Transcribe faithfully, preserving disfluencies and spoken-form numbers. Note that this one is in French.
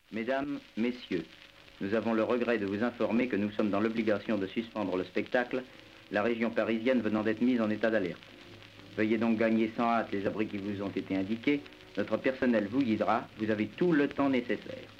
Mesdames, Messieurs, nous avons le regret de vous informer que nous sommes dans l'obligation de suspendre le spectacle, la région parisienne venant d'être mise en état d'alerte. Veuillez donc gagner sans hâte les abris qui vous ont été indiqués. Notre personnel vous guidera. Vous avez tout le temps nécessaire.